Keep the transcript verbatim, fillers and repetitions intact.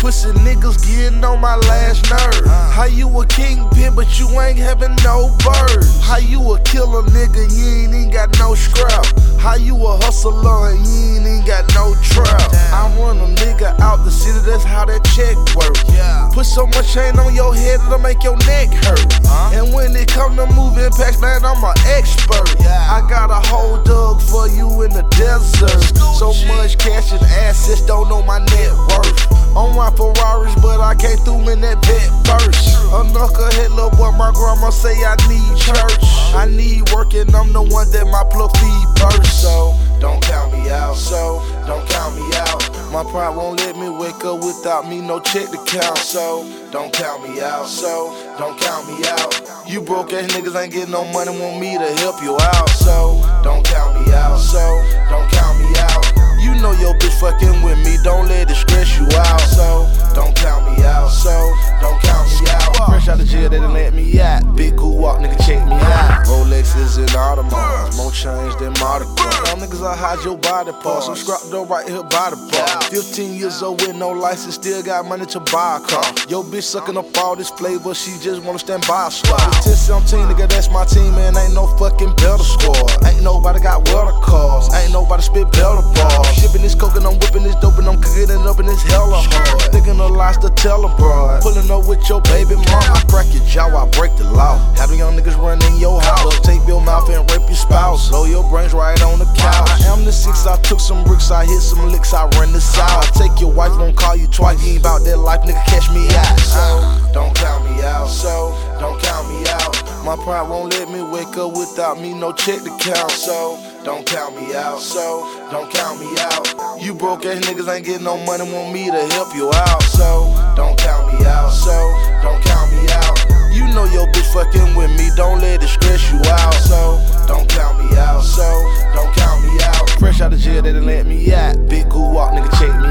pussy niggas getting on my last nerve. How you a kingpin but you ain't having no birds? How you a killer nigga, you ain't even got no scrap? How you a hustler and you ain't even got no trap? I run a nigga out the city, that's how that check work. Put so much chain on your head it'll make your neck hurt. And when it come to moving packs, man, I'm an expert. I got a whole dug for you in the desert. So much cash and assets, don't know my net worth. On my Ferraris, but I came through in that vet purse. A knucklehead little boy, my grandma say I need church. I need work and I'm the one that my plug feed first. So don't count me out, so don't count me out. My pride won't let me wake up without me no check to count. So don't count me out, so don't count me out. You broke ass niggas ain't getting no money, want me to help you out. So don't count me out, so don't count me out. You know your bitch fucking with me, don't let it stress you out. So don't count me out, so don't count me out. Fresh out of jail, they done let me out. Big cool walk, nigga, check me out. Rolexes and Audemars, more change than Mardi Gras. Y'all niggas, I hide your body parts. I'm scrapped up right here by the bar. fifteen years old with no license, still got money to buy a car. Yo bitch sucking up all this flavor, she just wanna stand by a squad. ten seventeen, nigga, that's my team, man. Ain't no fucking better squad. Ain't nobody got weather cars. Ain't nobody spit better bars. Shipping this coke and I'm whipping this dope and I'm cooking it up and it's hella hard. Thinking of lies to tell a broad. Pulling up with your baby mom. I crack your jaw, I break the law. Have the young niggas run in your house. Tape your mouth and rape your spouse. Blow your brains right on the couch. I am the six, I took some bricks, I hit some licks, I run the south. I take your wife, won't call you twice. You ain't about that life, nigga, catch me out. So don't count me out, so don't count me out. My pride won't let me wake up without me no check to count. So don't count me out, so don't count me out. You broke ass niggas ain't getting no money, want me to help you out. So don't count me out, so don't count me out. You know your bitch fucking with me, don't let it stress you out. So don't count me out, so don't count me out. Fresh out of jail, they done let me out. Big cool walk, nigga, check me